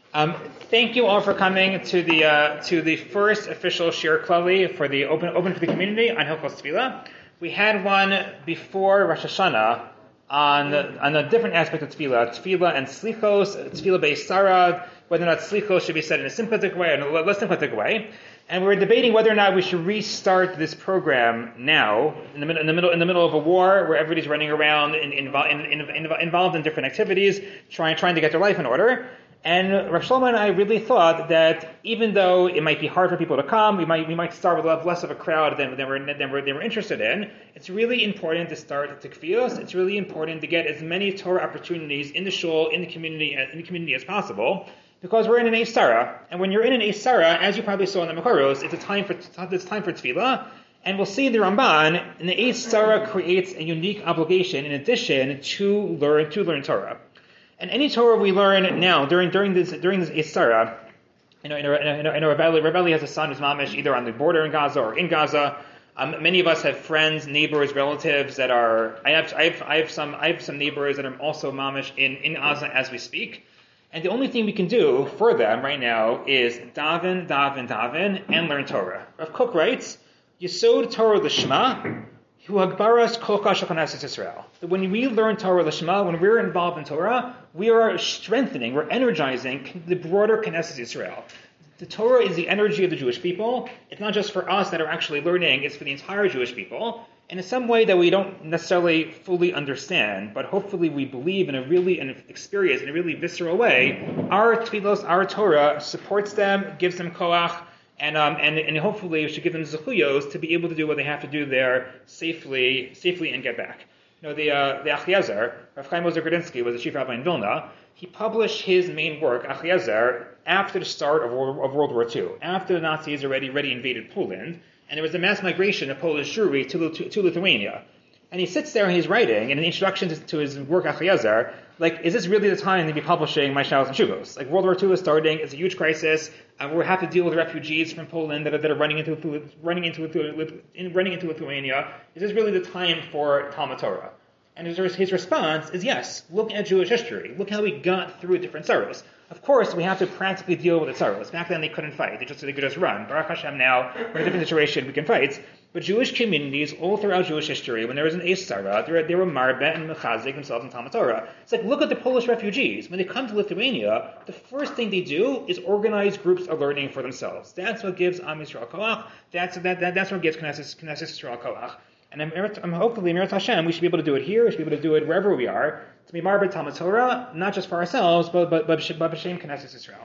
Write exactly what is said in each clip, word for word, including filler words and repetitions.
Um, thank you all for coming to the uh, to the first official Shir Klali for the open open for the community on Hilchos Tefillah. We had one before Rosh Hashanah on on a different aspect of Tefillah, Tefillah and Slichos, Tefillah based Sarah, whether or not Slichos should be said in a sympathetic way or in a less sympathetic way. And we were debating whether or not we should restart this program now, in the, in the middle in the middle of a war where everybody's running around in, in, in, in, involved in different activities, trying trying to get their life in order. And Rav Shlomo and I really thought that even though it might be hard for people to come, we might we might start with less of a crowd than, than, we're, than, we're, than we're interested in. It's really important to start Tikvios. It's really important to get as many Torah opportunities in the shul, in the community, in the community as possible. Because we're in an Eisara, and when you're in an Eisara, as you probably saw in the Makoros, it's a time for it's time for Tefillah, and we'll see the Ramban, and the Eisara creates a unique obligation in addition to learn to learn Torah. And any Torah we learn now during during this during this Eisara, you know, I know, I know, I know Rav Eli has a son who's mamish either on the border in Gaza or in Gaza. Um, many of us have friends, neighbors, relatives that are. I have I have I have some I have some neighbors that are also mamish in in Gaza as we speak. And the only thing we can do for them right now is daven, daven, daven, and learn Torah. Rav Kook writes, Yesod Torah Lishma, Hu Hagbaras Kol Kashal Knesset Yisrael. That when we learn Torah Lishma, when we're involved in Torah, we are strengthening, we're energizing the broader Knesset Yisrael. The Torah is the energy of the Jewish people. It's not just for us that are actually learning, it's for the entire Jewish people. And in some way that we don't necessarily fully understand, but hopefully we believe in a really, and experience in a really visceral way, our Tfilos, our Torah supports them, gives them koach, and um, and, and hopefully we should give them zechuyos to be able to do what they have to do there safely, safely and get back. You know, the uh, the Achiezer, Rav Chaim Ozer Grudinsky was the chief rabbi in Vilna. He published his main work, Achiezer, after the start of World, of World War Two, after the Nazis already already invaded Poland. And there was a mass migration of Polish Jewry to, to, to Lithuania. And he sits there and he's writing, in an introduction to, to his work, Achiezer, like, is this really the time to be publishing my Shalos and Shuvos? Like, World War Two is starting, it's a huge crisis, uh, we have to deal with refugees from Poland that are, that are running into running into running into Lithuania. Is this really the time for Talmud Torah? And his, his response is yes, look at Jewish history, look how we got through different sorrows. Of course, we have to practically deal with the sorrows. Back then, they couldn't fight; they just they could just run. Baruch Hashem, now we're in a different situation; we can fight. But Jewish communities, all throughout Jewish history, when there was an Eis Sarah, they were, they were marbeh and mechazik themselves in Talmud Torah. It's like, look at the Polish refugees. When they come to Lithuania, the first thing they do is organize groups of learning for themselves. That's what gives Am Yisrael koach. That's that, that that's what gives Knesset Knesset Yisrael koach. And I'm, I'm hopefully, Mirat Hashem, we should be able to do it here. We should be able to do it wherever we are. To be marbeh Talmud Torah, not just for ourselves, but but but b'shem Knesset Yisrael.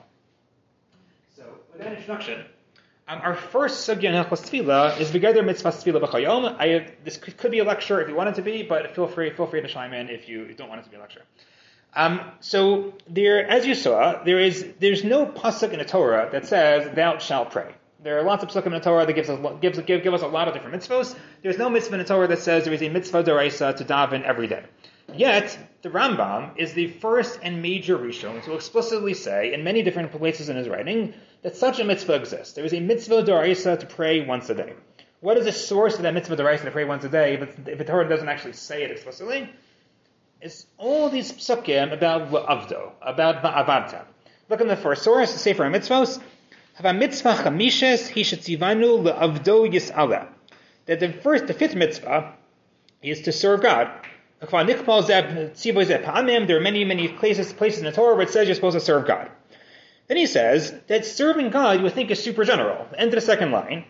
So, with that introduction, um, our first sugya in Hilchos Tefillah is V'geder Mitzvah Tefillah B'chayom. I this could, could be a lecture if you want it to be, but feel free feel free to chime in if you don't want it to be a lecture. Um, so there, as you saw, there is there's no pasuk in the Torah that says thou shalt pray. There are lots of psukim in the Torah that gives us gives give, give us a lot of different mitzvos. There's no mitzvah in the Torah that says there is a mitzvah d'oraisa to daven every day. Yet, the Rambam is the first and major Rishon to explicitly say, in many different places in his writing, that such a mitzvah exists. There is a mitzvah d'oraisa to pray once a day. What is the source of that mitzvah d'oraisa to pray once a day if, if the Torah doesn't actually say it explicitly? It's all these psukim about avdo, about va'avadta. Look at the first source, the Sefer HaMitzvos. Hava mitzvah chamishes hishetzivanu le'avdo yis'ala. That the first, the fifth mitzvah is to serve God. There are many, many places, places in the Torah where it says you're supposed to serve God. Then he says that serving God you would think is super general. The end of the second line.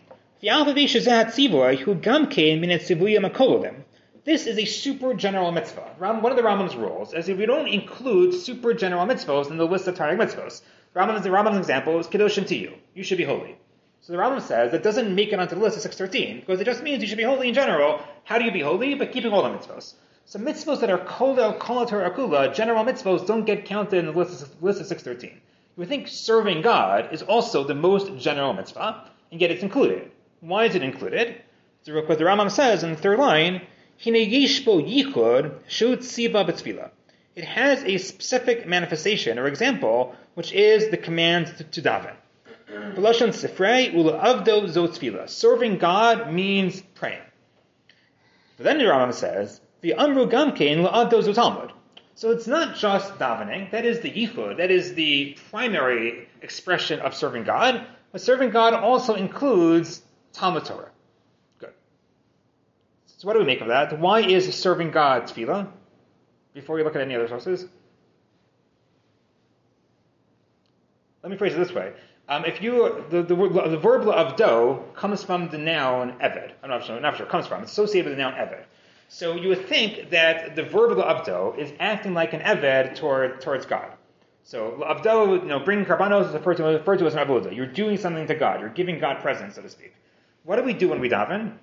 This is a super general mitzvah. One of the Rambam's rules is if we don't include super general mitzvahs in the list of Targum mitzvahs. Rambam's, the Rambam's example is Kedoshim to you. You should be holy. So the Rambam says that doesn't make it onto the list of six thirteen because it just means you should be holy in general. How do you be holy? By keeping all the mitzvahs. So mitzvahs that are kol kol Torah kula, general mitzvahs, don't get counted in the list of, list of six thirteen. You would think serving God is also the most general mitzvah, and yet it's included. Why is it included? So because the Rambam says in the third line, Hine yishbo yichud shu tziva b'tefillah. It has a specific manifestation or example, which is the command to, to daven. B'lashon sifrei ula avdo zo tefillah. Serving God means praying. But then the Rambam says, the amru gamkein la avdo zo talmud. So it's not just davening. That is the yichud. That is the primary expression of serving God. But serving God also includes Talmud Torah. Good. So what do we make of that? Why is serving God tefillah? Before we look at any other sources. Let me phrase it this way. Um, if you the, the the verb la'avdo comes from the noun eved. I'm not sure, not sure it comes from. It's associated with the noun eved. So you would think that the verb la'avdo is acting like an eved toward towards God. So la'avdo, you know, bringing karbanos is referred to, referred to as an avodah. You're doing something to God. You're giving God presents, so to speak. What do we do when we daven?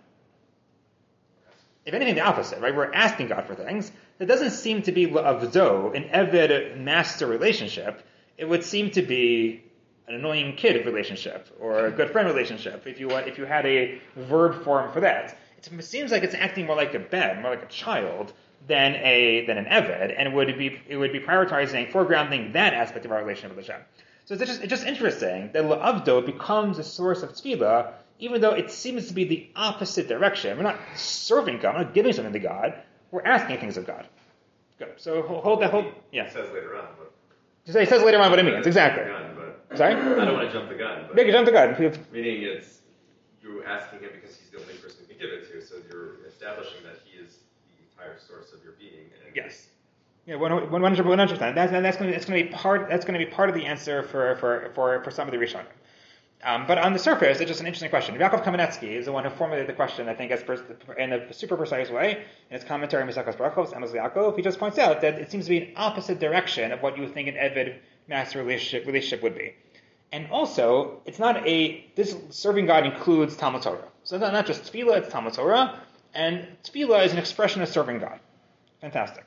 If anything, the opposite, right? We're asking God for things. That doesn't seem to be la'avdo, an eved master relationship. It would seem to be an annoying kid relationship or a good friend relationship. If you if you had a verb form for that, it seems like it's acting more like a ben, more like a child than a than an eved, and it would be it would be prioritizing, foregrounding that aspect of our relationship with Hashem. So it's just it's just interesting that la'avdo becomes a source of tefillah, even though it seems to be the opposite direction. We're not serving God, we're not giving something to God. We're asking things of God. Good. So hold that hold. Yeah. It says later on. But He says later on what it means, exactly. Gun, but Sorry? I don't want to jump the gun. But Make a jump to God. meaning it's, you're asking him because he's the only person who can give it to, so you're establishing that he is the entire source of your being. And Yes. Yeah, one hundred percent. That's that's going to that's going to be part that's going to be part of the answer for for for, for some of the Rishonim. Um, but on the surface, it's just an interesting question. Yaakov Kamenetsky is the one who formulated the question, I think, as per, in a super precise way. In his commentary on Mesachos Brachos, Amos Yaakov, he just points out that it seems to be an opposite direction of what you would think an Eved master relationship, relationship would be. And also, it's not a, this serving God includes Talmud Torah. So it's not, not just tefillah, it's Talmud Torah. And tefillah is an expression of serving God. Fantastic.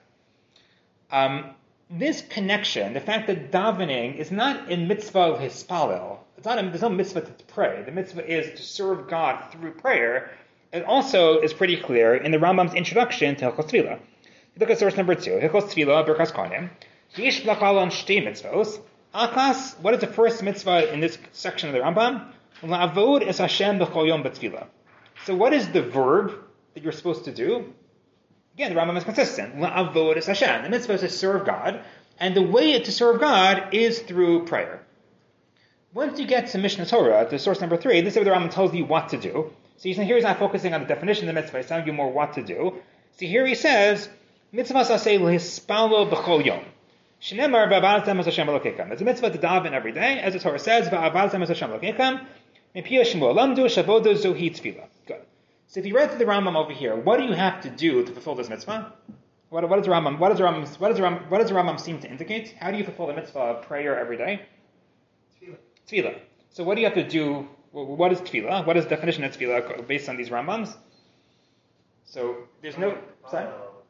Um, this connection, the fact that davening is not in mitzvah of hispalel, it's not a, there's no mitzvah to pray. The mitzvah is to serve God through prayer. It also is pretty clear in the Rambam's introduction to Hilchos Tefillah. Look at source number two, Hilchos Tefillah, Birkas Kohanim. Yish blachalon shtei mitzvos. Akas, what is the first mitzvah in this section of the Rambam? La'avod es Hashem b'chol yom b'tefillah. So what is the verb that you're supposed to do? Again, the Rambam is consistent. La'avod es Hashem. The mitzvah is to serve God, and the way to serve God is through prayer. Once you get to Mishnah Torah, to source number three, this is where the Rambam tells you what to do. So he's, here he's not focusing on the definition of the mitzvah, he's telling you more what to do. So here he says, mitzvah saseh l'hispalo b'chol yom. Shnemar v'avaltem es Hashem Elokechem. It's a mitzvah to daven every day, as the Torah says, v'avaltem es Hashem Elokechem, mipiyah shmo lamdu shavodo zohi tefillah. Good. So if you read through the Rambam over here, what do you have to do to fulfill this mitzvah? What, what does the Rambam, what does the Rambam, what does the Rambam, what does the Rambam seem to indicate? How do you fulfill the mitzvah of prayer every day? Tefillah. Tefillah. So what do you have to do? What is tefillah? What is the definition of tefillah based on these Rambams? So there's no. Sorry?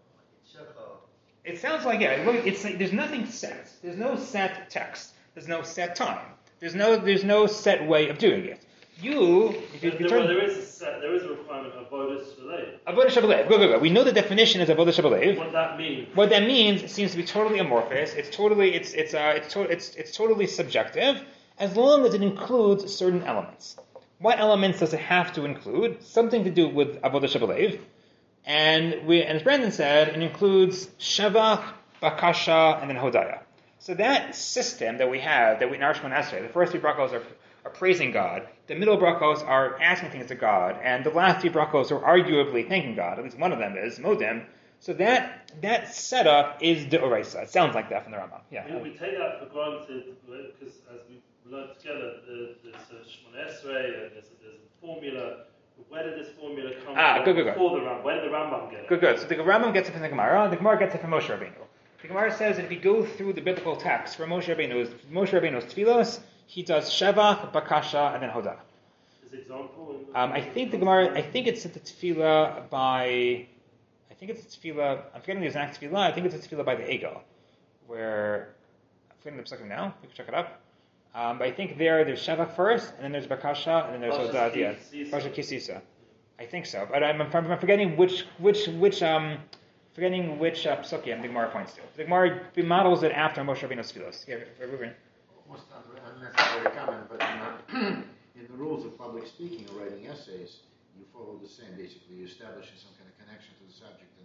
It sounds like, yeah, it's like there's nothing set. There's no set text. There's no set time. There's no there's no set way of doing it. You, if you, if you there, turn, there is a set, there is a requirement of avodas shalev. Avodah Shabalev. Go, go, go. We know the definition is avodah Shabalev. What that means? What that means seems to be totally amorphous. It's totally it's it's uh it's to, it's it's totally subjective, as long as it includes certain elements. What elements does it have to include? Something to do with avodah Shabalev. And we, and as Brandon said, it includes Shevach, Bakasha, and then Hodaya. So that system that we have, that we in our Shemona Esrei, the first three brachos are, are praising God, the middle brachos are asking things to God, and the last three brachos are arguably thanking God. At least one of them is Modim. So that that setup is the Oraisa. It sounds like that from the Rambam. Yeah. We, we take that for granted because as we learned together, there's a Shemona Esrei, and there's a, there's a formula. Where did this formula come ah, from good, good, before good. the Rambam? Where did the Rambam get it? Good, good. So the Rambam gets it from the Gemara, the Gemara gets it from Moshe Rabbeinu. The Gemara says that if you go through the biblical text for Moshe Rabbeinu's, Moshe Rabbeinu's tefillos, he does Shevach, Bakasha, and then Hodah. Is example? In the um, I think the Gemara, I think it's the tefillah by, I think it's the tefillah, I'm forgetting the exact tefillah, I think it's the tefillah by the Egel, where, I'm forgetting the psachim now, you can check it up. Um, but I think there, there's Shevach first, and then there's Bakasha, and then there's Hodah at the end. Parshat Kisisa. I think so, but I'm, I'm forgetting which which which um forgetting which uh, psukim the Gemara points to. The Gemara models it after Moshe Rabbeinu's tefillos. Yeah, Ruben. Almost not unnecessary comment, but in, uh, in the rules of public speaking or writing essays, you follow the same. Basically, you establish some kind of connection to the subject, and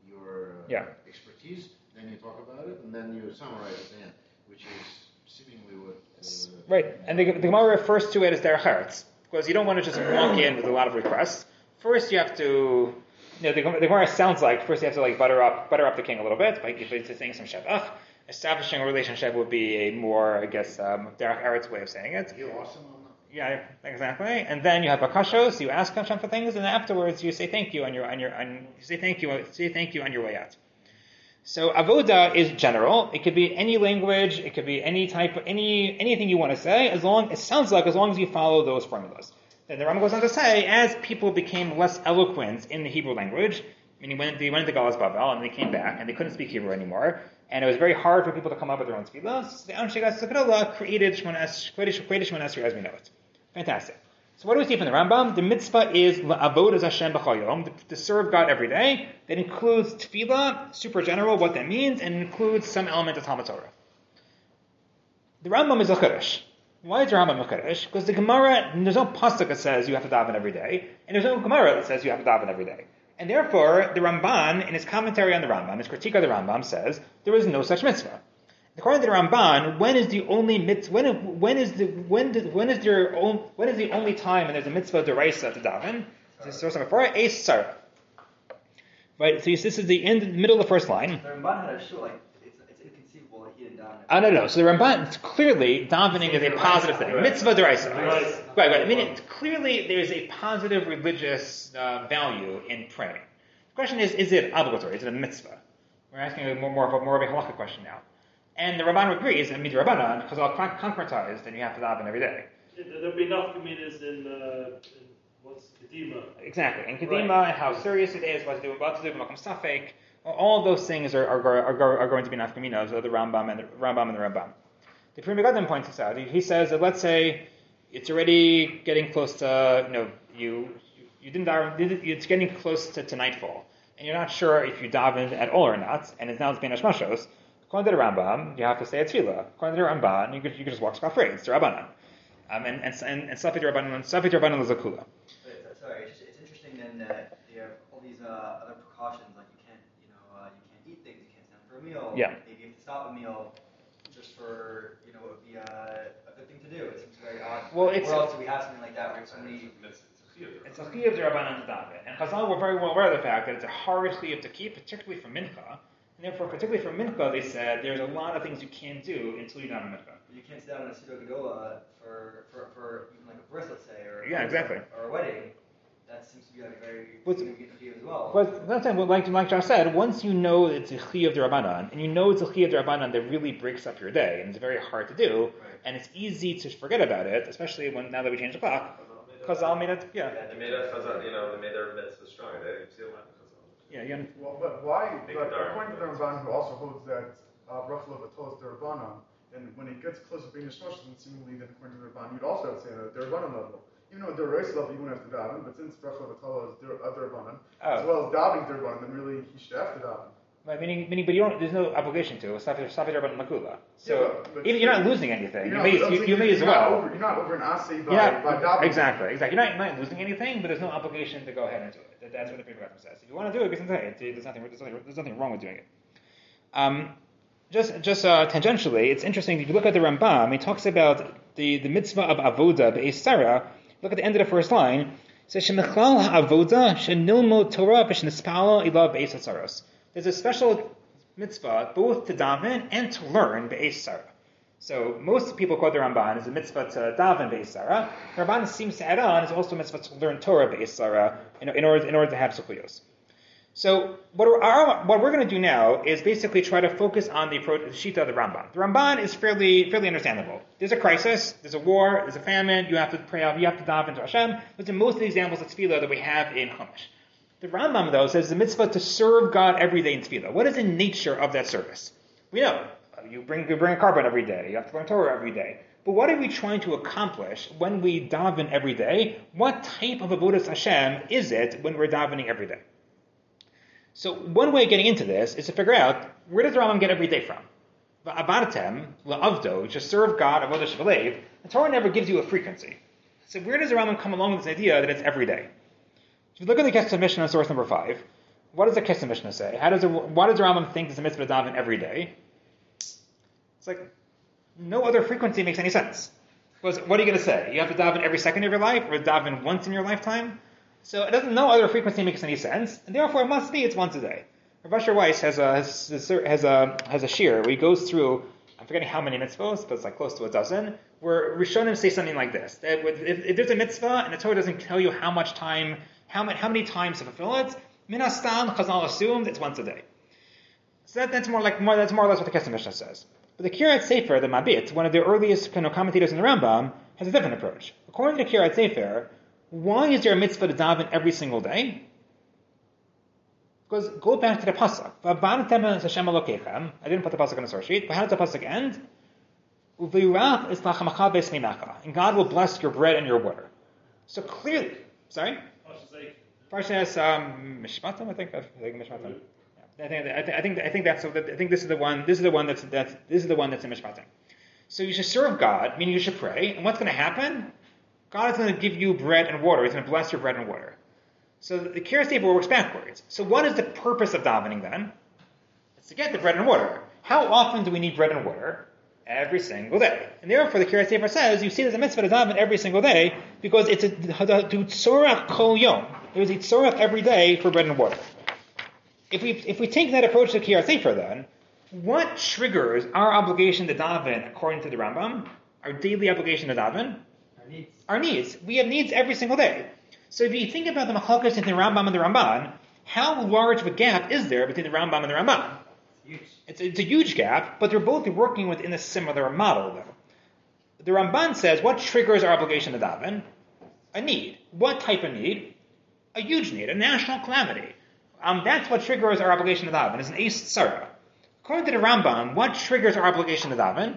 your uh, Yeah. expertise, then you talk about it, and then you summarize at the end, which is seemingly what. Uh, Right, and the, the Gemara refers to it as derech eretz, because you don't want to just walk in with a lot of requests. First, you have to, you know, the, the Gemara sounds like first you have to like butter up, butter up the king a little bit by if it's saying some shevach. Establishing a relationship would be a more, I guess, um, derech eretz way of saying it. You're awesome on that. Yeah, exactly. And then you have bakashos, you ask Hashem for things, and afterwards you say thank you on your on your on you say thank you say thank you on your way out. So avoda is general. It could be any language. It could be any type, any anything you want to say. As long it sounds like as long as you follow those formulas. Then the Rambam goes on to say, as people became less eloquent in the Hebrew language, meaning when they went to Galus Bavel and they came back and they couldn't speak Hebrew anymore, and it was very hard for people to come up with their own tefillas, the Anshe Gas created Shemona Esrei as we know it. Fantastic. So what do we see from the Rambam? The mitzvah is la'avod as Hashem b'chol yom, to serve God every day. That includes tefillah, super general, what that means, and it includes some element of Talmud Torah. The Rambam is a chiddush. Why is the Rambam a chiddush? Because the Gemara, there's no pasuk that says you have to daven every day, and there's no Gemara that says you have to daven every day. And therefore, the Ramban, in his commentary on the Rambam, his critique of the Rambam, says there is no such mitzvah. According to the Ramban, when is the only mitzvah? When when is the when did, when is your own when is the only time when there's a mitzvah deraisa to daven? This is source number four. A sarah. Right. So this is the end, the middle of the first line. The Ramban had a show like it's, it's inconceivable that he didn't daven. Oh no no. So the Ramban, it's clearly davening is a positive thing. Mitzvah deraisa. Right. Right. Right. I mean, it's clearly there's a positive religious uh, value in praying. The question is, is it obligatory? Is it a mitzvah? We're asking a more more of a, more of a halakha question now. And the Rabban agrees, and midrabanan, because all con- concretized, and you have to daven every day. There'll be enough comedians in, uh, in what's Kedima. Exactly. And Kedima, Right. and how serious it is, what to do, what to do, Makom Safek, all of those things are, are, are, are going to be nafkaminos of the Rambam and the Rambam and the Rambam. The Pri Megadim points this out. He says that let's say it's already getting close to, you know, you you didn't daven, it's getting close to, to nightfall, and you're not sure if you davened at all or not, and it's now it's being Hashmashos. According to the Rambam, you have to stay at Tefillah. According to the Ramban, you could you could just walk scot free. It's the Rabbanan. Um, and and and and Safit Rabbanan, Safit Rabbanan Lazakula. Sorry, it's, just, it's interesting then that you have all these uh, other precautions, like you can't, you know, uh, you can't eat things, you can't stand for a meal. Yeah. Maybe you have to stop a meal just for, you know, it would be a, a good thing to do. It seems very odd. Well, Like, it's where else do we have something like that where somebody? It's a chiyuv d'Rabbanan to daven, and Chazal were very well aware of the fact that it's a hard chiyuv to keep, particularly for mincha. And therefore, particularly for mincha, they said there's a lot of things you can't do until you daven mincha. You can't sit down in a pseudo gedola for, for, for even like a bris, let's say, or Yeah, exactly. or a wedding. That seems to be like a very What's- significant chiyuv as well. But that's well, like like Josh said, once you know it's a chiyuv d'Rabbanan, and you know it's a chiyuv d'Rabbanan that really breaks up your day, and it's very hard to do, Right. and it's easy to forget about it, especially when now that we changed the clock. Chazal made it, yeah, They made us, you know, they made their mitzvah strong. They see a lot of Chazal. yeah, yeah. Well, but why? Make But it dark. according to the Ramban, who also holds that Rachel of Atolah is Derabanan, and when it gets close to being a Shlosh, then seemingly then according to the Ramban, you'd also have to say at a Derabanan level. Even though at the race level you wouldn't have to daven, but since Rachel of Atolah is Der- a Derabanan, Oh. as well as davening Derabanan, then really he should have to daven. Right, meaning, meaning, but you don't. There's no obligation to. It's Safit Rabbanan Makula. So Yeah, but- but even you're not losing anything. You You're may, not- you, you may as you're not well. over- You're not over an assay by, Yeah, by davening. exactly, exactly. You're not, you're not losing anything, but there's no obligation to go ahead and do it. That, that's what the Pri Megadim says. If you want to do it, you can say it. There's nothing, there's nothing, there's nothing wrong with doing it. Um, just, just uh, tangentially, it's interesting. If you look at the Rambam, he talks about the, the mitzvah of avoda be'ez Sarah. Look at the end of the first line. It says shemechlal ha'avoda shenilmo Torah b'shenispalo ilav be'ez hatzaros. There's a special mitzvah both to daven and to learn be'ez Sarah. So most people quote the Ramban as a mitzvah to daven be'ez Sarah. The Ramban seems to add on is also a mitzvah to learn Torah be'ez Sarah in, in order in order to have sukkuyos. So what we're, our, what we're going to do now is basically try to focus on the approach, the shita of the Ramban. The Ramban is fairly fairly understandable. There's a crisis, there's a war, there's a famine. You have to pray, you have to daven to Hashem. Those are most of the examples of tefillah that we have in Chumash. The Rambam, though, says the mitzvah to serve God every day in tefillah. What is the nature of that service? We know you bring you bring a carbon every day. You have to learn Torah every day. But what are we trying to accomplish when we daven every day? What type of avodas Hashem is it when we're davening every day? So one way of getting into this is to figure out where does the Rambam get every day from? Va'avadatem la'avdo, to serve God avodah shevalev. The Torah never gives you a frequency. So where does the Rambam come along with this idea that it's every day? If you look at the Kesef Mishnah, source number five, what does the Kesef Mishnah say? How does the, why does the Rambam think it's a mitzvah to daven every day? It's like, no other frequency makes any sense. Because what are you going to say? You have to daven every second of your life, or daven once in your lifetime? So it doesn't, no other frequency makes any sense, and therefore it must be it's once a day. Rav Asher Weiss has a, has, has a, has a shir where he goes through, I'm forgetting how many mitzvahs, but it's like close to a dozen, where Rishonim say something like this, that if, if there's a mitzvah and the Torah doesn't tell you how much time, how many, how many times to fulfill it, min hastam, Chazal assumed it's once a day. So that, that's more like more, that's more or less what the Kesef Mishnah says. But the Kiryat Sefer, the Mabit, one of the earliest you know, commentators in the Rambam, has a different approach. According to the Kiryat Sefer, why is there a mitzvah to daven every single day? Because go back to the pasuk. I didn't put the pasuk on the source sheet, but how does the pasuk end? And God will bless your bread and your water. So clearly, sorry. Parshas um, Mishpatim, I think. I think Mishpatim. Yeah. I think. I think. I think that's. I think this is the one. This is the one that's. That's. This is the one that's in Mishpatim. So you should serve God, meaning you should pray. And what's going to happen? God is going to give you bread and water. He's going to bless your bread and water. So the Kiryat Sefer works backwards. So what is the purpose of davening then? It's to get the bread and water. How often do we need bread and water? Every single day. And therefore the Kiryat Sefer says, you see there's a mitzvah to daven every single day because it's a tzorach kol yom. There's a tzorach every day for bread and water. If we if we take that approach to the Kiryat Sefer then, what triggers our obligation to daven according to the Rambam? Our daily obligation to daven? Our needs. Our needs. We have needs every single day. So if you think about the machlokes between the Rambam and the Ramban, how large of a gap is there between the Rambam and the Ramban? It's huge. It's, it's a huge gap, but they're both working within a similar model, though. The Ramban says, what triggers our obligation to daven? A need. What type of need? A huge need, a national calamity. Um, that's what triggers our obligation to daven. It's an Eis Tzara. According to the Rambam, what triggers our obligation to daven?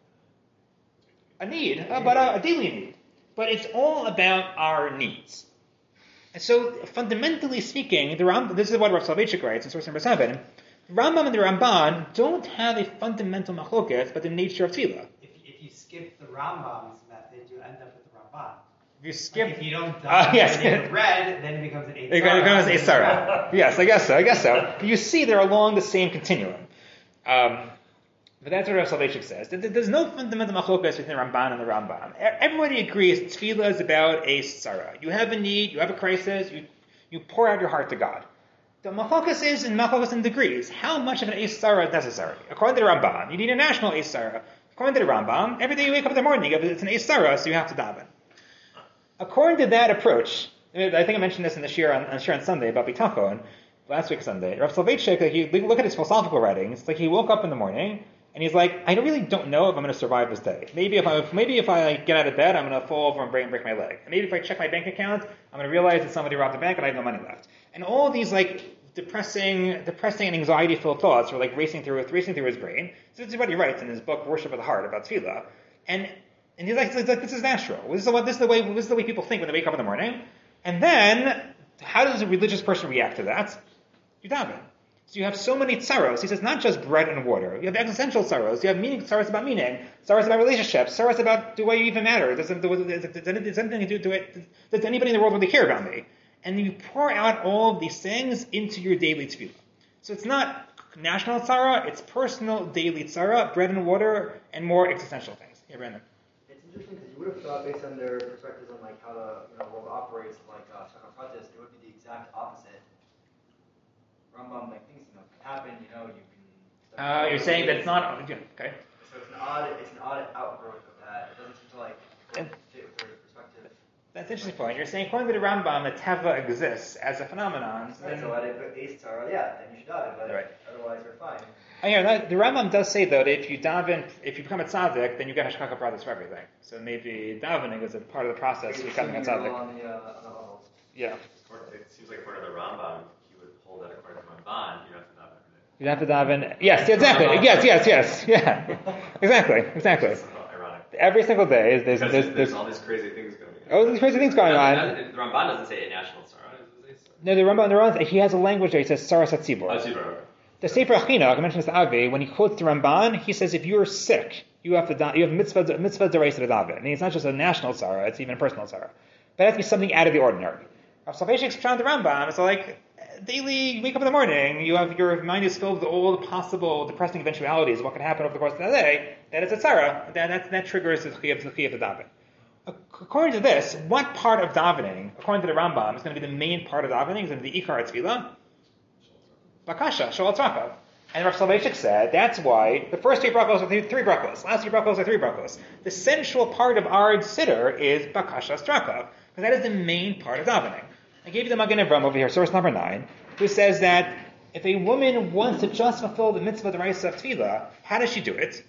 A need, uh, but a, a daily need. But it's all about our needs. And so, fundamentally speaking, the Ram, this is what Rav Soloveitchik writes in source number seven. The Rambam and the Ramban don't have a fundamental machloket, but the nature of tefillah. If, if you skip the Rambam's method, you end up with the Ramban. If you skip, like if you don't uh, uh, yes. the red, then it becomes an eight. It becomes a Sarah. Yes, I guess so. I guess so. You see, they're along the same continuum. Um, but that's what Rav Soloveitchik says. There's no fundamental machlokas between the Ramban and the Rambam. Everybody agrees tefillah is about a tzara. You have a need, you have a crisis, you you pour out your heart to God. The machlokas is in machlokas in degrees. How much of an eis tzara is necessary? According to the Rambam, you need a national eis tzara. According to the Rambam, every day you wake up in the morning, it's an eis tzara, so you have to daven. According to that approach, I think I mentioned this in the shir on, on, shir on Sunday about bitachon, last week Sunday. Rav Soloveitchik, like, you look at his philosophical writings, like he woke up in the morning, and he's like, I really don't know if I'm going to survive this day. Maybe if I maybe if I like, get out of bed, I'm going to fall over and break, break my leg. And maybe if I check my bank account, I'm going to realize that somebody robbed the bank and I have no money left. And all these like depressing, depressing and anxiety-filled thoughts were like racing through, racing through his brain. So this is what he writes in his book Worship of the Heart about tefillah. And and he's like, he's like, this is natural. This is the this is the way this is the way people think when they wake up in the morning. And then, how does a religious person react to that? You daven. So you have so many tsaros. He says not just bread and water. You have existential tsaros. You have meaning tsaros about meaning. Tsaros about relationships. Tsaros about do I even matter? Does, does, does, does anything to do to it? Does anybody in the world really care about me? And you pour out all of these things into your daily tefillah. So it's not national tzara. It's personal daily tzara, bread and water, and more existential things. Yeah, Brandon. It's interesting because you would have thought, based on their perspectives on like how the you know, world operates, like uh, Pratis, it would be the exact opposite. Rambam like things you know can happen. You know you can. Uh, you're saying that it's not okay. So it's an odd, it's an odd outgrowth of that. It doesn't seem to like And- fit with their perspective. That's an interesting point. You're saying, according to the Rambam, the teva exists as a phenomenon. So Right, then, so I didn't put Eis Tzara, yeah, then you should die, but Right. otherwise you're fine. oh, yeah, that, the Rambam does say though that if you daven, if you become a tzaddik, then you get hashgacha pratis for everything. So maybe davening is a part of the process of becoming a You're tzaddik. on the, uh, on the level. Yeah, It seems like according to the Rambam, he would hold that according to Ramban, you have to daven every day. you have to daven. Yes, exactly. Yes, yes, yes. Yeah, exactly, exactly. It's ironic. Every single day, there's Because there's, there's, there's all these crazy things going on. oh, there's crazy things going on. Not- not- The Ramban doesn't say a national tzara. It says a No, the Rambam, the Rambam, he has a language there. He says saras tzara. hatzibur. Oh, Tzibur, okay. The Sefer Achina, like I mentioned this to Avi, when he quotes the Ramban, he says if you're sick, you have to da- you have mitzvah mitzvah deraisa to daven. And it's not just a national tzara; it's even a personal tzara. But it has to be something out of the ordinary. Rav Soloveitchik's trying the Rambam. It's like daily, you wake up in the morning, you have your mind is filled with all the possible depressing eventualities of what can happen over the course of the day. That is a tzara. That that, that triggers the chiyuv the chiyuv of davening. According to this, what part of davening, according to the Rambam, is going to be the main part of davening? Is going to be the ikar tefillah, bakasha, shalal tzrakav. And Rav Soloveitchik said that's why the first three brachos are three, three brachos, last three brachos are three brachos. The central part of our siddur is bakasha tzrakav, because that is the main part of davening. I gave you the Magen Avram over here, source number nine, who says that if a woman wants to just fulfill the mitzvah d'oraisa of tefillah, how does she do it?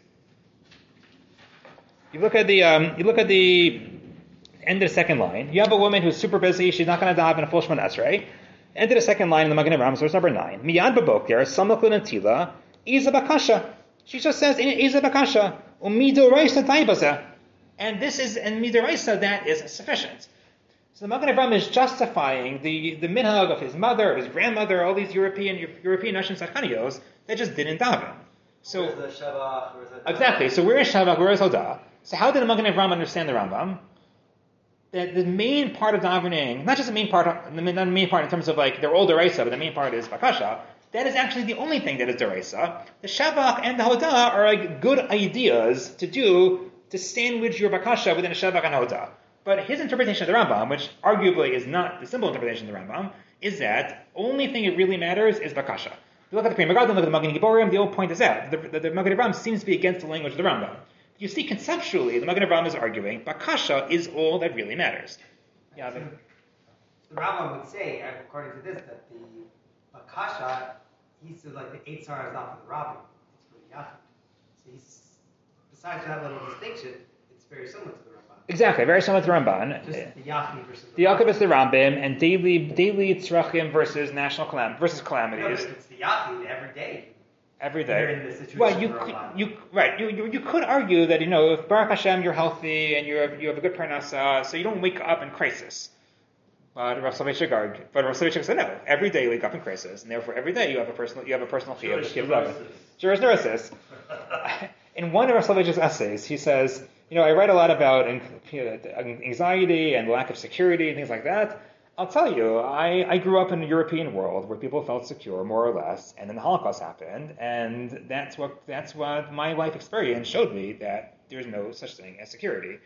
You look at the um, you look at the end of the second line. You have a woman who's super busy; she's not going to daven a full Shemona Esrei. End of the second line in the Magen Avram, source number nine. Miyad b'boker samach l'natila iza bakasha. She just says iza bakasha umidoraisa taibazeh, and this is and midoraisa that is sufficient. So the Magen Avram is justifying the, the minhag of his mother, of his grandmother, all these European European Nashim Tzadchanios that just didn't daven. So where's the Shavach? Where's the exactly. So where is Shavach? Where is Hodah? So how did the Magen Avram understand the Rambam? That the main part of davening, not just the main part, not the main part in terms of like they're all deraisa, but the main part is bakasha. That is actually the only thing that is deraisa. The Shavach and the Hodah are like good ideas to do to sandwich your bakasha within a Shavach and Hodah. But his interpretation of the Rambam, which arguably is not the simple interpretation of the Rambam, is that only thing that really matters is bakasha. If you look at the Pri Megadim, look at the Magen Giborim, the old point is that the, the, the Magen Avram seems to be against the language of the Rambam. You see, conceptually, the Magen Avram is arguing bakasha is all that really matters. Yeah, but, The Rambam would say, according to this, that the bakasha, he says like the eight sar is not for the rabbi, it's for the yachid. So he's, besides that little distinction, it's very similar to the Rambam. exactly, very similar to the Ramban. Just the yachid versus The Yaakov is the Rambam, and daily daily tzrachim versus national calam versus No, but calamities it's the yachid every day. every You're day. in the situation Well, you of could, Rambam. you right you, you you could argue that you know if Baruch Hashem you're healthy and you have you have a good parnasa, so you don't wake up in crisis. But Rav Soloveitchik argued, but Rav Soloveitchik said no. Every day you wake up in crisis, and therefore every day you have a personal you have a personal chiyuv. Jewish chiyuv neurosis. daven. Jewish neurosis. In one of Rav Soloveitchik's essays, he says, you know, I write a lot about anxiety and lack of security and things like that. I'll tell you, I, I grew up in a European world where people felt secure, more or less, and then the Holocaust happened, and that's what that's what my life experience showed me, that there's no such thing as security.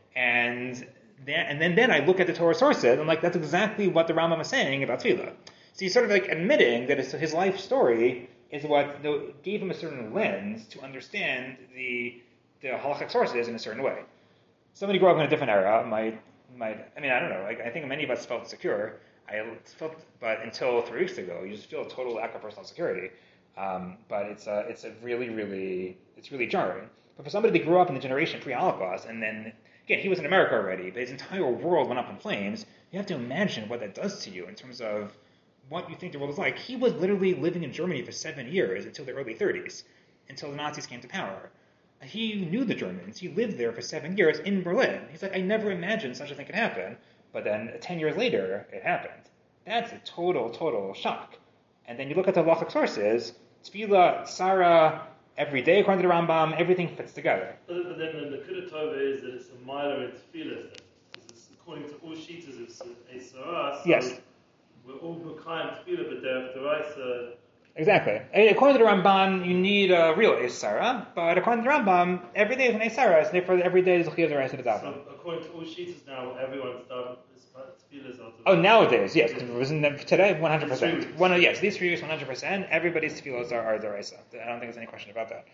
And then, and then, then I look at the Torah sources, and I'm like, that's exactly what the Rambam is saying about tefillah. So he's sort of like admitting that his, his life story is what the, gave him a certain lens to understand the the halachic sources in a certain way. Somebody grew up in a different era might might I mean I don't know. Like I think many of us felt secure. I felt, but until three weeks ago, you just feel a total lack of personal security. Um, but it's a it's a really really it's really jarring. But for somebody that grew up in the generation pre-Holocaust, and then again he was in America already, but his entire world went up in flames. You have to imagine what that does to you in terms of what you think the world is like. He was literally living in Germany for seven years until the early thirties, until the Nazis came to power. He knew the Germans. He lived there for seven years in Berlin. He's like, I never imagined such a thing could happen. But then ten years later, it happened. That's a total, total shock. And then you look at the halachic sources, tefillah, tzara, every day according to the Rambam, everything fits together. But, but then the Nakuda Tova is that it's a miler in tefillah. It's, according to all shitas, it's a sarah. So Yes. we're all Bukhaim tefillah, but they're deraisa. Exactly. And according to the Ramban, you need a real Esara, but according to the Rambam, every day is an Esara, so therefore every day is a Chiyuv D'Oraisa to daven. So according to all shitas now, everyone's done tefillah is out. Oh, nowadays, yes. It wasn't today, one hundred These three percent. weeks. One, yes, these three weeks, one hundred percent. Everybody's tefillos are, are D'Oraisa. I don't think there's any question about that.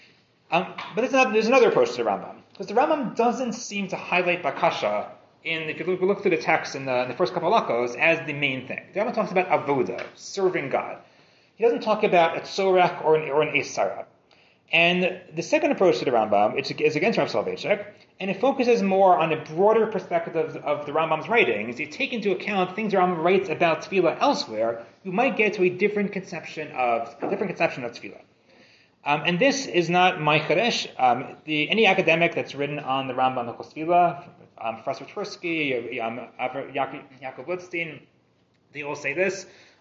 Um, but there's another, there's another approach to the Rambam. Because the Rambam doesn't seem to highlight Bakasha in, if you look, look through the text in the, in the first couple of lakos, as the main thing. The Rambam talks about avoda, serving God. He doesn't talk about a tzorach or an, or an esara. And the second approach to the Rambam is against Rav Soloveitchik, and it focuses more on a broader perspective of, of the Rambam's writings. You take into account things the Rambam writes about tefillah elsewhere, you might get to a different conception of a different conception of tefillah. Um, and this is not my cheresh. Um, the, any academic that's written on the Rambam Hilchos Tefillah, um, Professor Tversky, um, Yaakov Blitzstein, they all say this.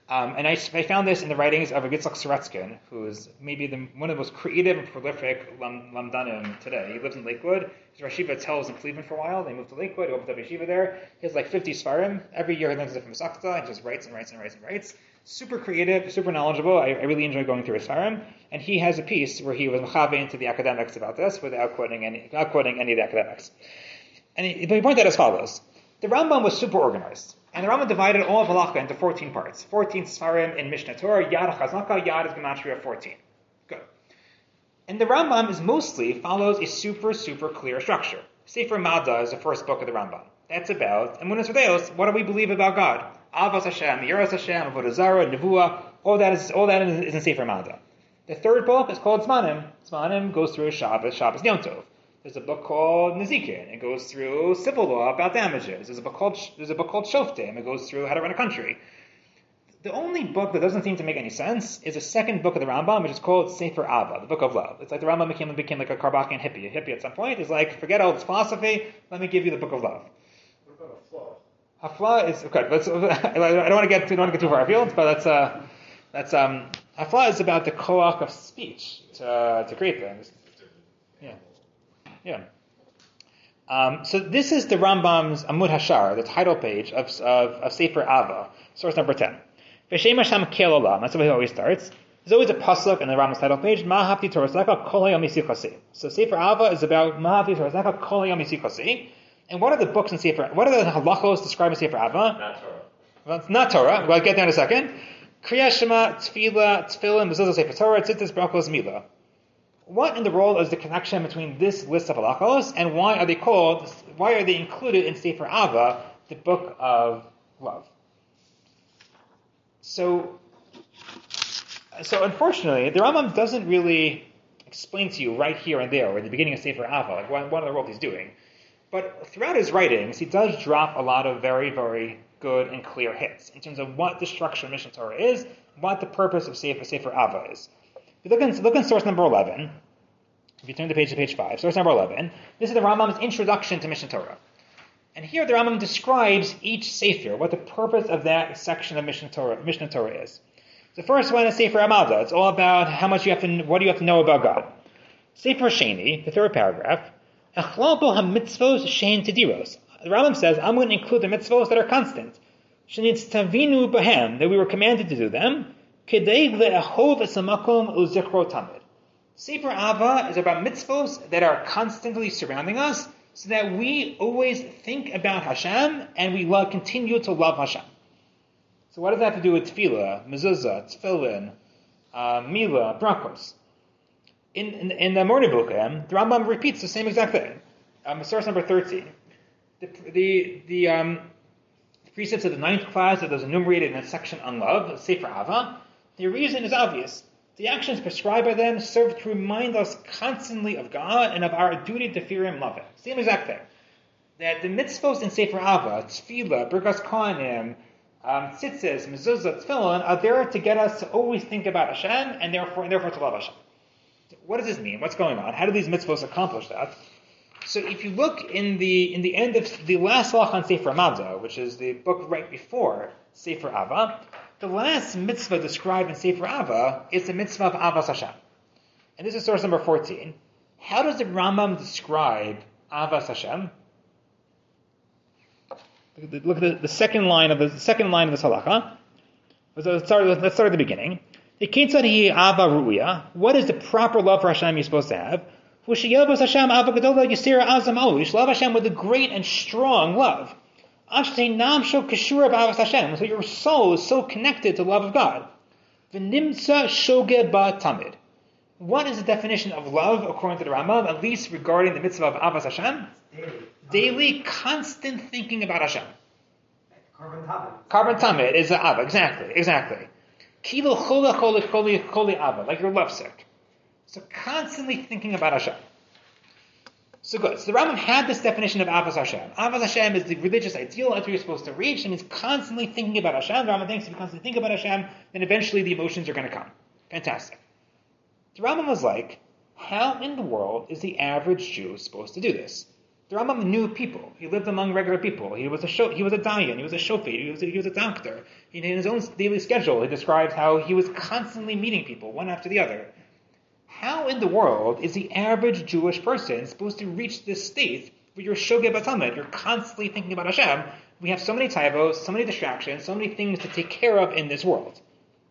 Um, and I, I found this in the writings of Yitzchak Sorotzkin, who is maybe the, one of the most creative and prolific lam, lamdanim today. He lives in Lakewood. His Rashiva Tel was in Cleveland for a while. They moved to Lakewood. He opened up a yeshiva there. He has like fifty svarim. Every year he learns a different masachta and just writes and writes and writes and writes. Super creative, super knowledgeable. I, I really enjoy going through his svarim. And he has a piece where he was mechavein to the academics about this without quoting any, without quoting any of the academics. And he, he pointed out as follows. The Rambam was super organized. And the Rambam divided all of halacha into fourteen parts. fourteen svarim in Mishnah Torah. Yad Chaznaka, Yad is Gematria fourteen. Good. And the Rambam is mostly follows a super, super clear structure. Sefer Mada is the first book of the Rambam. That's about Emunas V'deos. What do we believe about God? Avos Hashem, Yeros Hashem, Avodah Zarah, Nevuah. All that is all that is in Sefer Mada. The third book is called Zmanim. Zmanim goes through Shabbos, Shabbos Yom Tov. There's a book called Nezikin. It goes through civil law about damages. There's a book called There's a book called Shoftim. It goes through how to run a country. The only book that doesn't seem to make any sense is a second book of the Rambam, which is called Sefer Ava, the Book of Love. It's like the Rambam became became like a Karbachian hippie. A hippie at some point is like, forget all this philosophy. Let me give you the Book of Love. What about a flaw? A flaw is okay. Let's, I don't want to get too, don't want to get too far afield, but that's uh, that's um, a flaw is about the koach of speech to uh, to create things. Yeah. Yeah. Um, so this is the Rambam's Amud Hashar, the title page of, of, of Sefer Ava, source number ten. V'shem Hashem kel olam. That's the way he always starts. There's always a pasuk in the Rambam's title page. Mahavti Torasaka kol hayom yisichasi. So Sefer Ava is about Mahavti Torasaka kol hayom yisichasi. And what are the books in Sefer? What are the halachos described in Sefer Ava? Not Torah. Well, it's not Torah. We'll get there in a second. Kriya Shema, Tefillah, Tefillin, Mezuzah Sefer Torah, Tzitzis, Brachos, Milah. What in the world is the connection between this list of halachos and why are they called, why are they included in Sefer Ava, the book of love? So, so unfortunately, the Rambam doesn't really explain to you right here and there, or at the beginning of Sefer Ava, like what, what in the world he's doing. But throughout his writings, he does drop a lot of very, very good and clear hits in terms of what the structure of Mishnah Torah is, what the purpose of Sefer, Sefer Ava is. If you look in, look in source number eleven, if you turn the page to page five, source number eleven, this is the Rambam's introduction to Mishnah Torah. And here the Rambam describes each Sefer, what the purpose of that section of Mishnah Torah, Mishnah Torah is. The first one is Sefer Amada. It's all about how much you have to, what do you have to know about God. Sefer Sheni, the third paragraph, Echlal bo ha-mitzvos shein tediros. The Rambam says, I'm going to include the mitzvos that are constant. Shenitztavinu bahem, that we were commanded to do them. Kedei le'ehov es hamakom u'zichro tamid. Sefer Ava is about mitzvos that are constantly surrounding us, so that we always think about Hashem and we love, continue to love Hashem. So what does that have to do with tefillah, mezuzah, tefillin, uh, milah, brachos? In, in, in the Morning Book, the Rambam repeats the same exact thing. Um, source number thirteen. The the, the um, precepts of the ninth class that was enumerated in a section on love, Sefer Ava, the reason is obvious. The actions prescribed by them serve to remind us constantly of God and of our duty to fear Him, love Him. Same exact thing. That the mitzvos in Sefer Ava, tefillah, birkas kohanim, um, tzitzis, mezuzah, tefillin, are there to get us to always think about Hashem and therefore, and therefore to love Hashem. What does this mean? What's going on? How do these mitzvos accomplish that? So if you look in the in the end of the last halach on Sefer Mada, which is the book right before Sefer Ava, the last mitzvah described in Sefer Ava is the mitzvah of Avas Hashem. And this is source number fourteen. How does the Rambam describe Avas Hashem? Look at the, the second line of the, the second line of this halacha. Let's start, let's start at the beginning. What is the proper love for Hashem you're supposed to have? Love Hashem with a great and strong love. So your soul is so connected to the love of God. What is the definition of love according to the Rambam, at least regarding the mitzvah of Avas Hashem? Daily. Daily, constant thinking about Hashem. Carbon tamid. Carbon tamid is the Ava, exactly, exactly. Kilo chola choli choli choli Ava, like you're lovesick. So constantly thinking about Hashem. So good. So the Rambam had this definition of Avas Hashem. Avas Hashem is the religious ideal that you're supposed to reach, and it's constantly thinking about Hashem. The Rambam thinks if you constantly think about Hashem, then eventually the emotions are going to come. Fantastic. The Rambam was like, how in the world is the average Jew supposed to do this? The Rambam knew people. He lived among regular people. He was a show, he was a dayan. He was a shofet. He was a, he was a doctor. In his own daily schedule, he describes how he was constantly meeting people, one after the other. How in the world is the average Jewish person supposed to reach this state where you're shogeh b'tamid? You're constantly thinking about Hashem. We have so many taivos, so many distractions, so many things to take care of in this world.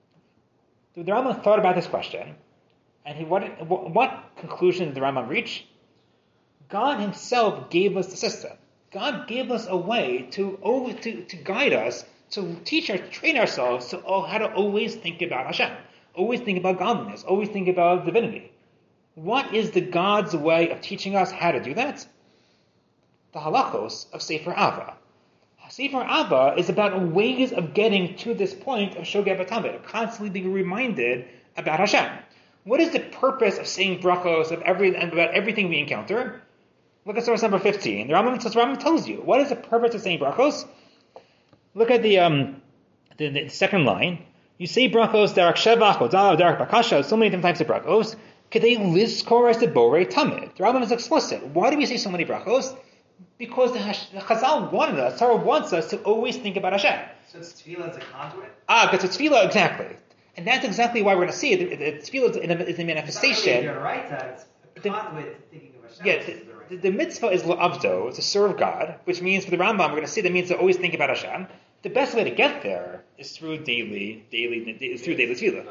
So the Rambam thought about this question, and he what what conclusion did the Rambam reach? God himself gave us the system. God gave us a way to, to, to guide us, to teach us, train ourselves to oh, how to always think about Hashem, always think about godliness, always think about divinity. What is the God's way of teaching us how to do that? The halachos of Sefer Ava. Sefer Ava is about ways of getting to this point of shogeh b'tamid, constantly being reminded about Hashem. What is the purpose of saying brachos of every about everything we encounter? Look at source number fifteen. The Rambam, the Rambam tells you what is the purpose of saying brachos. Look at the um the, the second line. You say brachos derek shevach, odah, derek bakasha, so many different types of brachos. Kedei lizkor es borei tamid. The Rambam is explicit. Why do we say so many brachos? Because the, Hash, the Chazal wanted us, Torah wants us to always think about Hashem. So it's tefillah as a conduit? Ah, because it's tefillah, exactly. And that's exactly why we're going to see it. The, the tefillah is a, is a manifestation. It's not really your right side, it's a conduit to thinking of Hashem. Yeah, the, the, the mitzvah is la'avdo, to serve God, which means for the Rambam, we're going to see that means to always think about Hashem. The best way to get there is through daily, daily, is through daily tefillah.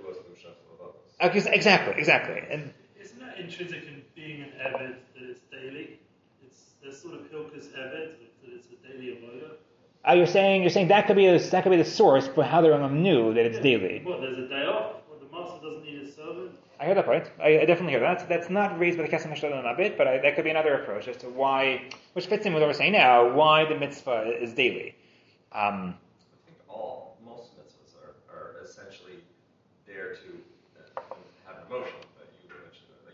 Uh, exactly, exactly. And isn't that intrinsic in being an Eved that it's daily? It's there's sort of Hilchos Eved that it's a daily avodah. Uh, you're saying you're saying that could be a, that could be the source for how the Rambam knew that it's yeah. daily. Well, there's a day off. Well, the master doesn't need a servant. I hear that point. I, I definitely hear that. That's not raised by the Kesem Hashloim a bit, but I, that could be another approach as to why, which fits in with what we're saying now, why the mitzvah is daily. Um, I think all, most mitzvahs are, are essentially there to uh, have emotion. But you mentioned, like,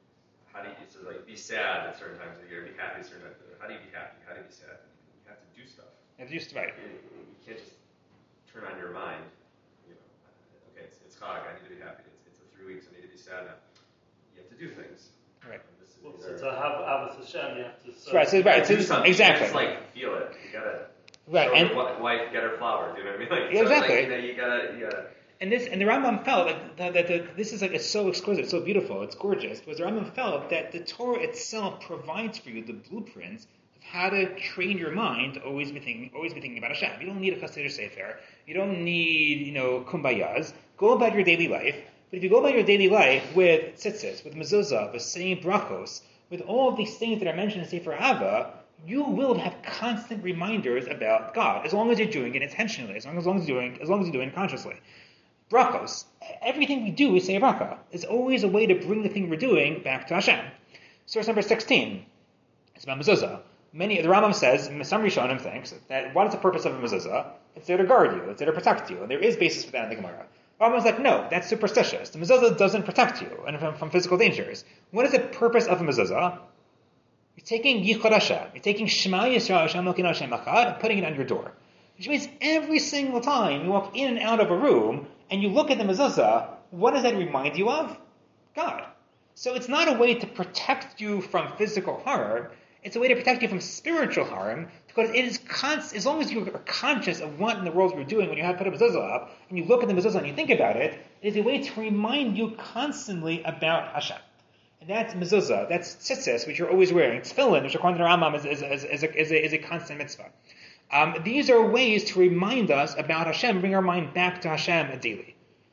how do you, so like, be sad at certain times of the year, be happy at certain times of the year. How do you be happy? How do you be sad? You have to do stuff. it's just right. You, you can't just turn on your mind, you know, okay, it's, it's Chag, I need to be happy. It's, it's a three weeks, I need to be sad now. You have to do things. Right. Um, this is, Well, these so are- to have Avos Hashem, you have to serve. Right, so, right, so do something. exactly. It's like feel it. You gotta Right, show and- your wi- wife get her flowers. You know what I mean? Like, Yeah, so, exactly. Like, you know, you gotta, you gotta. And this, and the Rambam felt that, that, that the, this is like it's so exquisite, it's so beautiful, it's gorgeous. Because the Rambam felt that the Torah itself provides for you the blueprints of how to train your mind to always be thinking, always be thinking about Hashem. You don't need a Chassidus Sefer. You don't need, you know, kumbayas. Go about your daily life. But if you go about your daily life with tzitzis, with mezuzah, with saying brachos, with all of these things that are mentioned in Sefer Ava, you will have constant reminders about God, as long as you're doing it intentionally, as long as, as long as you're doing, as long as you're doing it consciously. Brachos. Everything we do, we say bracha. It's always a way to bring the thing we're doing back to Hashem. Source number sixteen. It's about mezuzah. Many, the Rambam says, some Rishonim thinks, that what is the purpose of a mezuzah? It's there to guard you. It's there to protect you. And there is basis for that in the Gemara. The Rambam's like, no, that's superstitious. The mezuzah doesn't protect you and from, from physical dangers. What is the purpose of a mezuzah? You're taking Yichud Hashem. You're taking Shema Yisrael Hashem Elokeinu Hashem Echad and putting it on your door. Which means every single time you walk in and out of a room and you look at the mezuzah, what does that remind you of? God. So it's not a way to protect you from physical harm. It's a way to protect you from spiritual harm, because it is const- as long as you are conscious of what in the world you're doing when you have put a mezuzah up, and you look at the mezuzah and you think about it, it is a way to remind you constantly about Hashem. And that's mezuzah, that's tzitzis, which you're always wearing, tefillin, which according to the Rambam is, is, is, is, a, is, a, is a constant mitzvah. Um, these are ways to remind us about Hashem, bring our mind back to Hashem daily.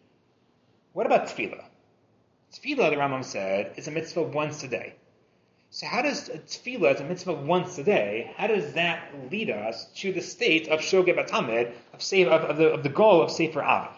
What about tefillah? Tefillah, the Rambam said, is a mitzvah once a day. So how does tefillah, as a mitzvah once a day, how does that lead us to the state of shogeh b'tamid, of, save, of, of, the, of the goal of Sefer Ava?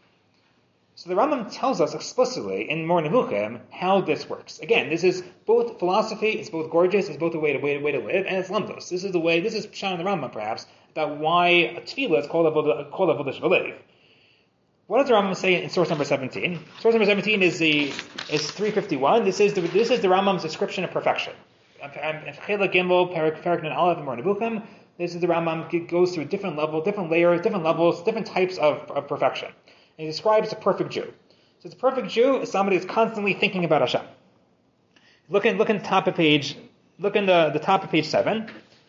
So the Rambam tells us explicitly in Mor Nevuchim how this works. Again, this is both philosophy, it's both gorgeous, it's both a way to, way, way to live, and it's lamdos. This is the way, this is Pshat in the Rambam perhaps, about why a tefillah is called a vodah shvalev. What does the Rambam say in source number seventeen? Source number seventeen is the is three fifty-one. This is the this is the Rambam's description of perfection. Chela Gimel Perak Nun Aleph Mor Nevuchim. This is the Rambam goes through different level, different layers, different levels, different types of, of perfection. And he describes a perfect Jew. So the perfect Jew is somebody who's constantly thinking about Hashem. Look in look in the top of page look in the, the top of page seven.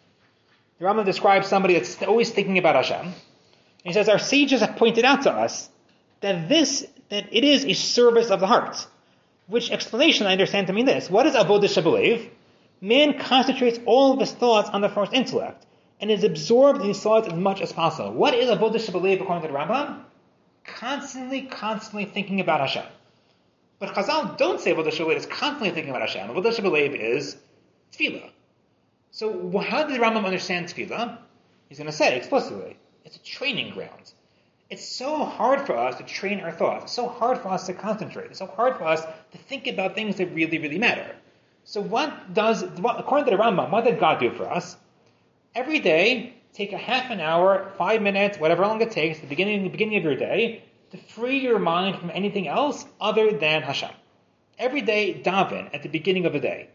The Rambam describes somebody that's always thinking about Hashem. And he says, our sages have pointed out to us that this, that it is a service of the heart. Which explanation I understand to mean this. What is avodah shebelev? Man concentrates all of his thoughts on the first intellect and is absorbed in his thoughts as much as possible. What is avodah shebelev according to the Rambam? Constantly, constantly thinking about Hashem. But Chazal don't say avodah shebelev is constantly thinking about Hashem. Avodah shebelev is tefillah. So how did the Rambam understand tefillah? He's going to say explicitly, it's a training ground. It's so hard for us to train our thoughts. It's so hard for us to concentrate. It's so hard for us to think about things that really, really matter. So what does, what, according to the Rambam, what did God do for us? Every day, take a half an hour, five minutes, whatever long it takes, the beginning, the beginning of your day, to free your mind from anything else other than Hashem. Every day, daven at the beginning of the day.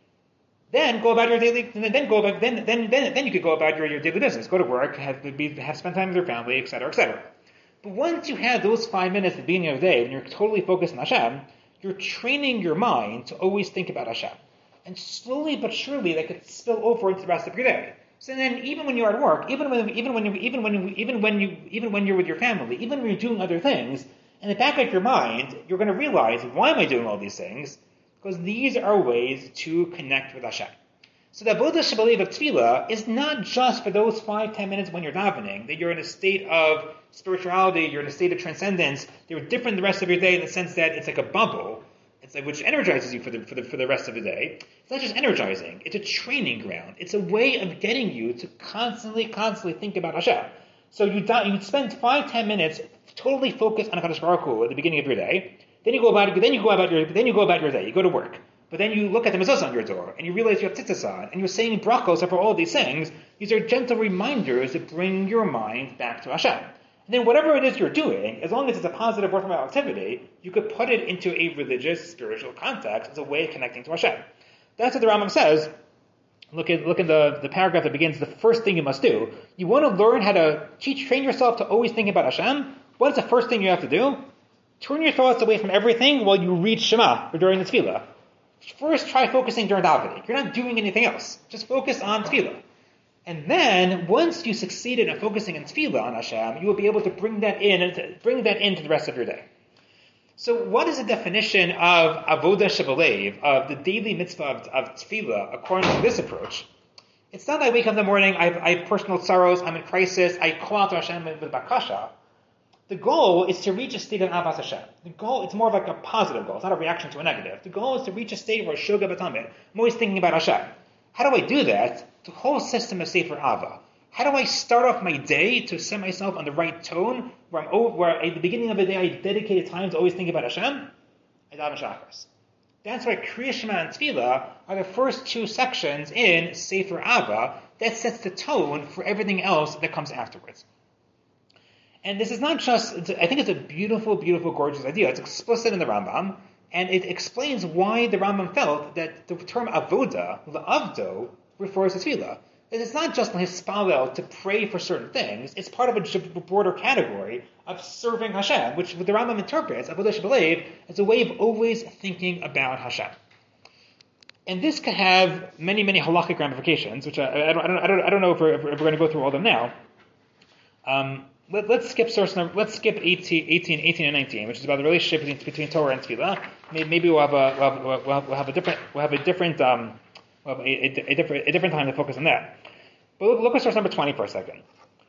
Then go about your daily. Then go about. Then then then then you could go about your, your daily business. Go to work, have be, have spend time with your family, et cetera, et cetera. But once you have those five minutes at the beginning of the day, when you're totally focused on Hashem, you're training your mind to always think about Hashem, and slowly but surely that could spill over into the rest of your day. So then, even when you're at work, even when even when you, even when you, even when you even when you're with your family, even when you're doing other things, in the back of your mind, you're going to realize, why am I doing all these things? Because these are ways to connect with Hashem. So the avodah shebelev of tefillah is not just for those five, ten minutes when you're davening, that you're in a state of spirituality, you're in a state of transcendence, you're different the rest of your day in the sense that it's like a bubble, it's like, which energizes you for the, for the for the rest of the day. It's not just energizing, it's a training ground. It's a way of getting you to constantly, constantly think about Hashem. So you you spend five, ten minutes totally focused on HaKadosh Baruch Hu at the beginning of your day. Then you go about then you go about your then you go about your day. You go to work, but then you look at the mezuzah on your door and you realize you have tzitzis on, and you're saying brachos for all these things. These are gentle reminders that bring your mind back to Hashem. And then whatever it is you're doing, as long as it's a positive worthwhile activity, you could put it into a religious, spiritual context as a way of connecting to Hashem. That's what the Rambam says. Look at look at the, the paragraph that begins. The first thing you must do. You want to learn how to teach, train yourself to always think about Hashem. What is the first thing you have to do? Turn your thoughts away from everything while you read Shema or during the tefillah. First, try focusing during davening. You're not doing anything else. Just focus on tefillah. And then, once you succeeded in focusing on tefillah on Hashem, you will be able to bring that in and bring that into the rest of your day. So, what is the definition of avodah shebelev, of the daily mitzvah of, of tefillah, according to this approach? It's not that I wake up in the morning, I have, I have personal sorrows, I'm in crisis, I call out to Hashem with bakasha. The goal is to reach a state of avas Hashem. The goal, it's more of like a positive goal. It's not a reaction to a negative. The goal is to reach a state where shoga b'tamid. I'm always thinking about Hashem. How do I do that? The whole system is Sefer Ava. How do I start off my day to set myself on the right tone, where I'm over, where at the beginning of the day I dedicated time to always think about Hashem? I daven shachris. That's why Kriya Shema and Tefillah are the first two sections in Sefer Ava that sets the tone for everything else that comes afterwards. And this is not just, I think it's a beautiful, beautiful, gorgeous idea. It's explicit in the Rambam, and it explains why the Rambam felt that the term avoda, la'avdo, refers to tefillah. It's not just hispalel to pray for certain things, it's part of a broader category of serving Hashem, which the Rambam interprets, avodah shebelev, as a way of always thinking about Hashem. And this could have many, many halakhic ramifications, which I, I, don't, I, don't, I, don't, I don't know if we're, if we're going to go through all of them now. Um, Let, let's skip source number. Let's skip eighteen, eighteen, eighteen, and nineteen, which is about the relationship between, between Torah and Tefillah. Maybe, maybe we'll have a we'll have, we'll have, we'll have a different we'll have a different um we'll have a, a, a different a different time to focus on that. But look, look at source number twenty for a second.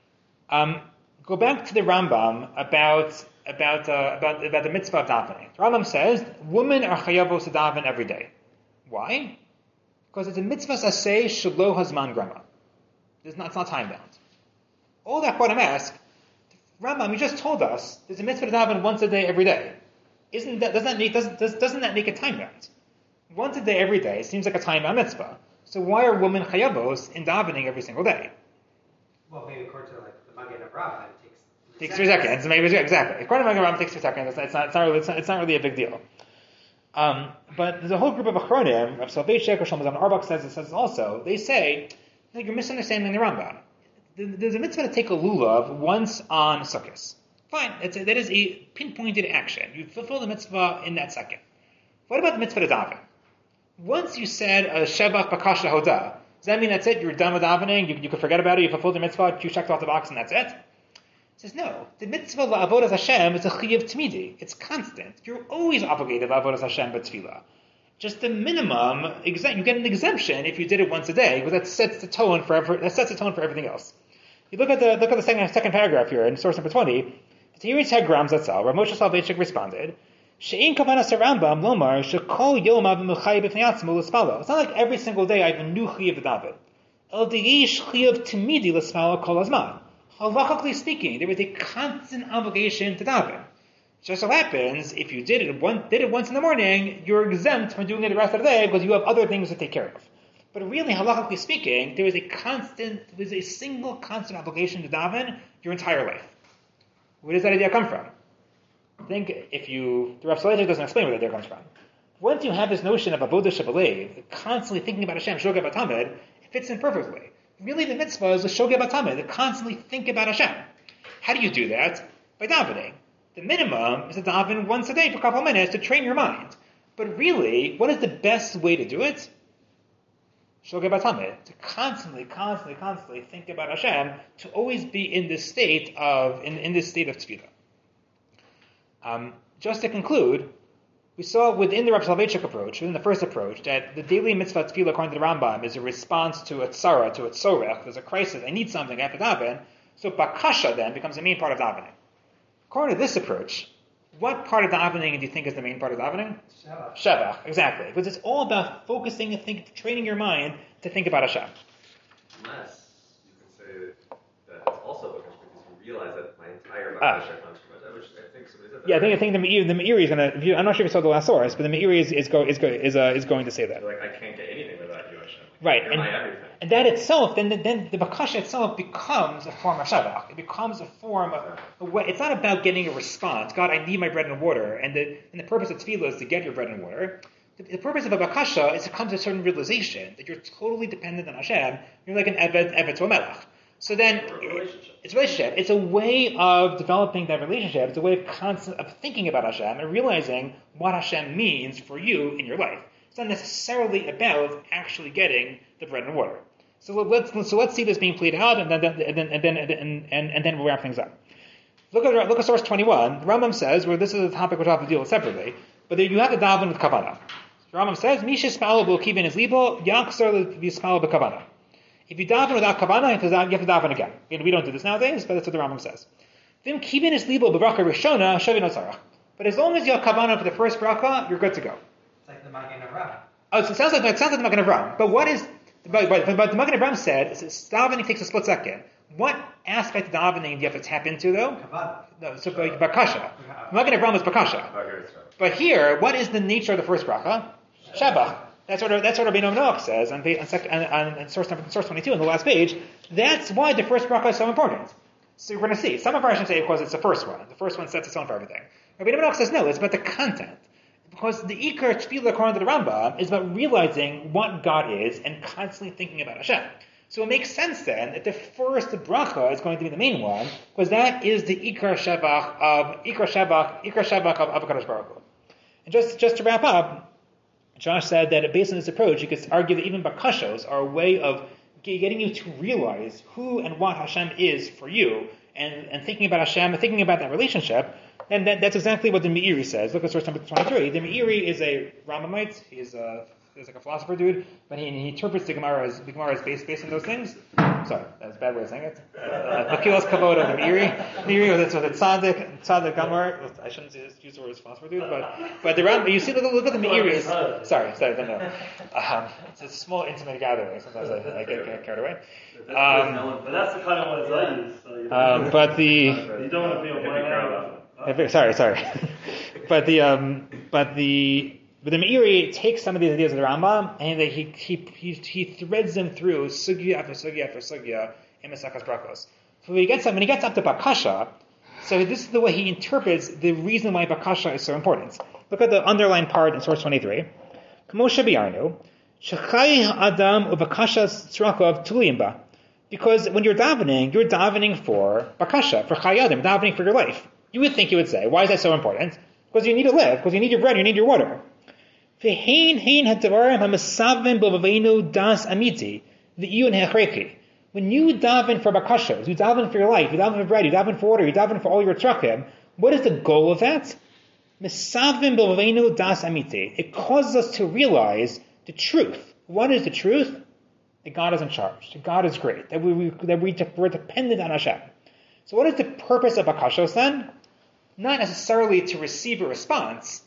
Um, go back to the Rambam about about uh, about about the mitzvah of davening. The Rambam says women are chayavos to daven every day. Why? Because it's a mitzvah saseh shelo hazman grama. It's not it's not time bound. All that Quadam asks. Rambam, you just told us there's a mitzvah to daven once a day, every day. Isn't that doesn't that make doesn't doesn't that make it time bound? Once a day, every day seems like a time bound mitzvah. So why are women chayavos in davening every single day? Well, maybe according to like the Magen Avraham, it takes three takes three seconds. Maybe exactly. According to Magen Avraham, it takes three seconds. It's not, it's not, it's not really it's not, it's not really a big deal. Um, but there's a whole group of achronim, of Soloveitchik or Shlomo Zalman Auerbach says it says also. They say no, you're misunderstanding the Rambam. There's a mitzvah to take a lulav once on Sukkot. Fine, it's a, that is a pinpointed action. You fulfill the mitzvah in that second. What about the mitzvah to daven? Once you said a Shevach Bakasha Hoda, does that mean that's it? You're done with davening? You, you can forget about it? You fulfilled the mitzvah? You checked off the box and that's it? He says, no. The mitzvah la'avodas Hashem is a chiyav tmidi. It's constant. You're always obligated la'avodas Hashem b'tefillah. Just the minimum, exempt, you get an exemption if you did it once a day, because that sets the tone for every, that sets the tone for everything else. You look at the look at the second, second paragraph here in source number twenty. The Teiri Tegram Zatzal, Rav Moshe Soloveitchik responded, She'in kavanas Rambam lomar shekol yomav v'mechayev b'fnei atzmo l'spalo. It's not like every single day I have a new chiyav to daven. El deish chiyav timidi l'spalo kol hazman. Halachically speaking, there is a constant obligation to daven. Just so happens, if you did it one, did it once in the morning, you're exempt from doing it the rest of the day because you have other things to take care of. But really, halachically speaking, there is a constant, there is a single constant obligation to daven your entire life. Where does that idea come from? I think if you, the Rav Soloveitchik doesn't explain where that idea comes from. Once you have this notion of avodah shebelev, constantly thinking about Hashem, shogeg b'tamid, it fits in perfectly. Really, the mitzvah is a shogeg b'tamid, to constantly think about Hashem. How do you do that? By davening. The minimum is to daven once a day for a couple of minutes to train your mind. But really, what is the best way to do it? Shogeg b'tamid, to constantly, constantly, constantly think about Hashem, to always be in this state of in, in this state of tefillah. Um, just to conclude, we saw within the Rav Soloveitchik approach, within the first approach, that the daily mitzvah tefillah according to the Rambam is a response to a tzara, to a tzorech. There's a crisis. I need something. I have to daven. So bakasha then becomes the main part of davening. According to this approach, what part of davening do you think is the main part of davening? Shevach. Shevach, exactly. Because it's all about focusing and think, training your mind to think about Hashem. Unless you can say that it's also bakasha because you realize that my entire bakasha Ah. comes from it, which I think somebody said that. Yeah, I think I think the Meiri, the Meiri is going to. I'm not sure if you saw the last source, but the Meiri is is go, is go, is, uh, is going to say that. They're like, I can't get anything without you, Hashem. Right, You're and, my everything. and that itself, then the, then the bakasha itself becomes a form of shevach. It becomes a form of a way. It's not about getting a response. God, I need my bread and water, and the and the purpose of tefillah is to get your bread and water. The, the purpose of a bakasha is to come to a certain realization that you're totally dependent on Hashem. You're like an eved eved to a melech. So then, It's a relationship. it's a relationship. It's a way of developing that relationship. It's a way of constant of thinking about Hashem and realizing what Hashem means for you in your life. It's not necessarily about actually getting the bread and water. So let's so let's see this being played out, and then and then and then and and, and then we'll wrap things up. Look at look at source twenty-one. The Rambam says, well, this is a topic which I have to deal with separately, but there you have to daven with kavanah. The Rambam says, "Misha spalo b'kivin is libo yaksar b'spalo b'kavanah." If you daven without kavanah, you have to daven again. And we don't do this nowadays, but that's what the Rambam says. Vim kivin is libo b'bracha rishona shavin otzarach. But as long as you have kavanah for the first bracha, you're good to go. It's like the Magen Avraham. Oh, so it sounds like it sounds like the Magen Avraham. But what is? But, but, but the Magen Avraham said is davening takes a split second. What aspect of davening do you have to tap into though? Kavanah. No, so bakasha. Magen Avraham is bakasha. Okay, so. But here, what is the nature of the first bracha? Shevach. That's what that's what Rabbeinu Noach says on, on, on, on source number, source twenty-two on the last page. That's why the first bracha is so important. So we're going to see. Some of our Russians say, of course, it's the first one. The first one sets its own for everything. Rabbeinu Noach says, no, it's about the content. Because the Ikar Tefillah, according to the Rambam, is about realizing what God is and constantly thinking about Hashem. So it makes sense then that the first bracha is going to be the main one, because that is the Ikar Shevach of Ikar Shevach, Ikar Shevach of of HaKadosh Baruch Hu. And just just to wrap up, Josh said that based on this approach, you could argue that even bakashos are a way of getting you to realize who and what Hashem is for you, and, and thinking about Hashem, and thinking about that relationship. And that, that's exactly what the Meiri says. Look at source number twenty-three. The Meiri is a Rambamite. He's a he's like a philosopher dude, but he, he interprets the Gemara as the Gemara is based based on those things. Sorry, that's a bad way of saying it. Makilas Kavod of the Meiri. Meiri was a tzaddik tzaddik Gemara. I shouldn't use the word as philosopher dude, but but the Ram. You see, look, look at the Meiri. Is, sorry, sorry, no, no. Um, it's a small intimate gathering. Sometimes I, I get, get carried away. Um, But that's the kind of ones I use. So you, um, but the you don't want to be on one end. Sorry, sorry. but the um, but the but the Meiri takes some of these ideas of the Rambam and he he he, he threads them through sugya after sugya after sugya in Maseches Brachos. So when he gets up when he gets up to bakasha, so this is the way he interprets the reason why bakasha is so important. Look at the underlined part in source twenty-three. K'moshe b'yarnu shechai adam uvakashas tzrakov tuliyim ba. Because when you're davening, you're davening for bakasha, for chai adam, davening for your life. You would think you would say, why is that so important? Because you need to live, because you need your bread, you need your water. V'hein hein hadavar ha'masavim b'vaveinu das amiti v'iyun hechreki. When you daven for bakashos, you daven for your life, you daven for bread, you daven for water, you daven for all your tzrakim, what is the goal of that? Masavim b'vaveinu das amiti. It causes us to realize the truth. What is the truth? That God is in charge. That God is great. That we, we that we we're dependent on Hashem. So what is the purpose of bakashos then? Not necessarily to receive a response,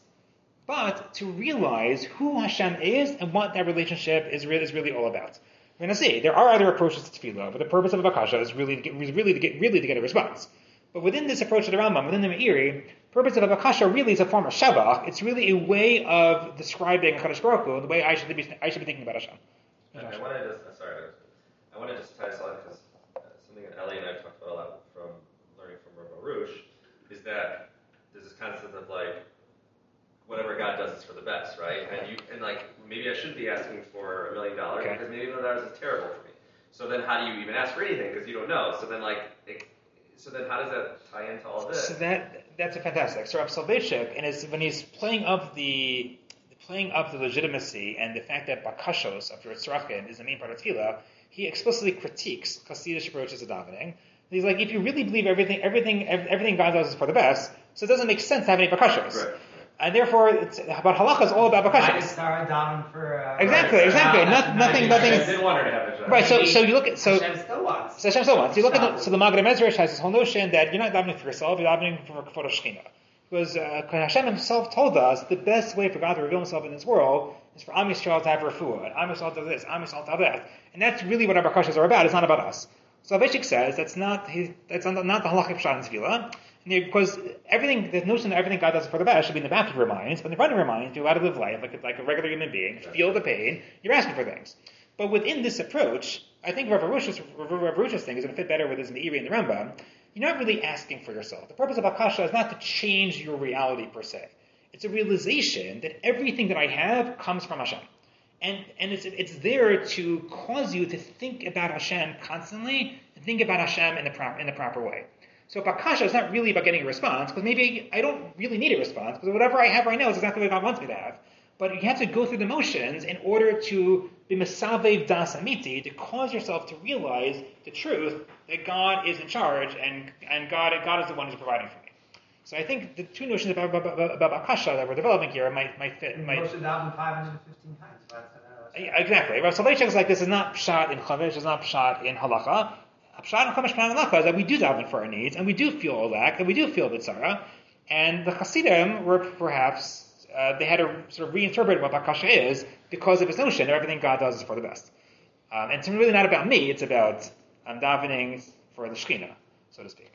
but to realize who Hashem is and what that relationship is really, is really all about. We're going to see there are other approaches to tefillah, but the purpose of a bakasha is really to get, really to get really to get a response. But within this approach of the Rambam, within the Meiri, purpose of a bakasha really is a form of shavach. It's really a way of describing Hakadosh Baruch Hu, the way I should be I should be thinking about Hashem. I, I want to just uh, sorry, I want to just tie this on because uh, something that Ellie and I talked about a lot from learning from Rav Arush is that there's this concept of like whatever God does is for the best, right? And you and like maybe I shouldn't be asking for a million dollars because maybe a million dollars is terrible for me. So then how do you even ask for anything because you don't know? So then like it, so then how does that tie into all this? So that that's a fantastic. So Rav Soloveitchik, and is when he's playing up the playing up the legitimacy and the fact that bakashos of your tzrachim is the main part of tefillah, he explicitly critiques Hasidic approaches to davening. He's like, if you really believe everything, everything, everything God does is for the best, so it doesn't make sense to have any bakashos. Right. And therefore, it's, but halacha is all about bakashos. Sarah davening for uh, exactly, right, exactly. uh, Not, nothing, nothing. I didn't want her to have a job. Right. So, so you look at so. Hashem still wants. So Hashem still wants. You look at the, so the Maggid Medrash has this whole notion that you're not davening for yourself, you're davening for for Shechina. Because uh, Hashem Himself told us the best way for God to reveal Himself in this world is for Am Yisrael to have refuah, and Am Yisrael to have this, Am Yisrael to have that, and that's really what our bakashos are about. It's not about us. So Avishik says that's not he, that's not, not the halachic pshat in tefillah, because everything, the notion that everything God does for the best should be in the back of your minds, but in the front of your mind, you're allowed to live life like a, like a regular human being, feel the pain, you're asking for things. But within this approach, I think Rav Arush's, Rav Arush's thing is going to fit better with his Meiri and the Rambam. You're not really asking for yourself. The purpose of Akasha is not to change your reality per se. It's a realization that everything that I have comes from Hashem. And and it's it's there to cause you to think about Hashem constantly and think about Hashem in the, pro- in the proper way. So Bakasha is not really about getting a response, because maybe I don't really need a response, because whatever I have right now is exactly what God wants me to have. But you have to go through the motions in order to be mesavev das amiti, to cause yourself to realize the truth that God is in charge and and God God is the one who's providing for me. So I think the two notions about about, about Bakasha that we're developing here might might fit. Might, Moshe davened five hundred fifteen times. So that's, uh, yeah, exactly. Rav Soloveitchik is like, this is not pshat in chavish, it's not pshat in halacha. Pshat in chavish, pshat in halacha is that we do daven for our needs, and we do feel olak, and we do feel bitzara. And the Hasidim were perhaps Uh, they had to sort of reinterpret what Bakasha is because of his notion that everything God does is for the best. Um, and it's really not about me, it's about I'm davening for the Shekhinah, so to speak.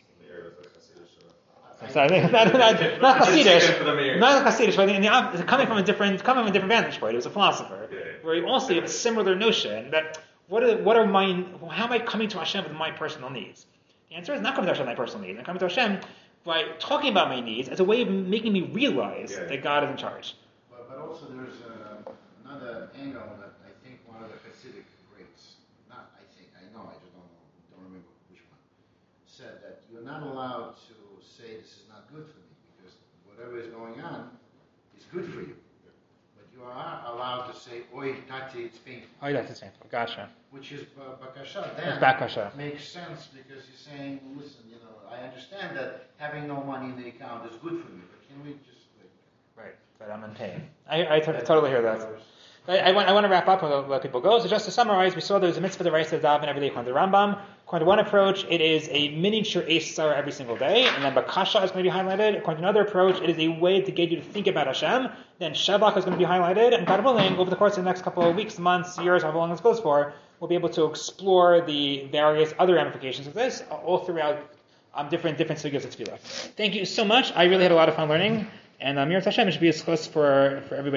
So I think not, not, not Hasidish, not Hasidish, but in the, coming from a different coming from a different vantage point. He was a philosopher, where he also had a similar notion that what are what are my how am I coming to Hashem with my personal needs? The answer is not coming to Hashem with my personal needs. I'm coming to Hashem by talking about my needs as a way of making me realize yeah. that God is in charge. But, but also there's uh, another angle that I think one of the Hasidic greats, not I think, I know, I just don't know, don't remember which one, said that you're not allowed to say this is not good for me, because whatever is going on is good for you. But you are allowed to say, oi tati, it's painful. Oi tati, it's painful. Gotcha. Which is uh, bakasha. Then bakasha. Makes sense, because you're saying, listen, you know, I understand that having no money in the account is good for me, but can we just like... Right, but I'm in pain. I, I t- totally hear that. I, I, want, I want to wrap up and let people go. So just to summarize, we saw there's a mitzvah, the rights of daven every day according to the Rambam. According to one approach, it is a miniature Eish Tzara every single day, and then Bakasha is going to be highlighted. According to another approach, it is a way to get you to think about Hashem. Then Shavach is going to be highlighted, and God willing, over the course of the next couple of weeks, months, years, however long this goes for, we'll be able to explore the various other ramifications of this all throughout um, different different sugyos of tefillah. Thank you so much. I really had a lot of fun learning, and um, Mir Hashem should be a schos for for everybody.